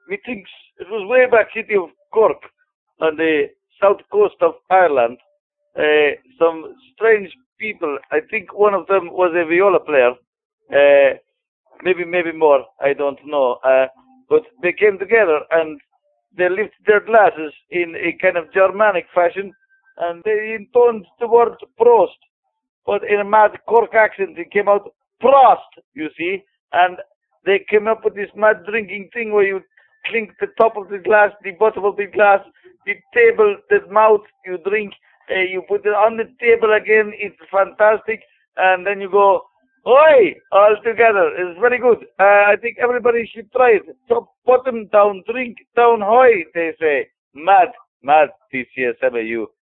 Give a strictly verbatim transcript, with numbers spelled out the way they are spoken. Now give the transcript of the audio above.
methinks it was way back city of Cork on the south coast of Ireland. Uh, some strange people. I think one of them was a viola player. Uh, maybe, maybe more. I don't know. Uh, but they came together and they lifted their glasses in a kind of Germanic fashion, and they intoned the word Prost, but in a mad Cork accent. It came out Prost, you see, and they came up with this mad drinking thing where you clink the top of the glass, the bottom of the glass, the table, the mouth, you drink, uh, you put it on the table again, it's fantastic, and then you go, oi, all together. It's very good. Uh, I think everybody should try it. Top, bottom down, drink down, hoy, they say. Mad, mad, T C S M A U.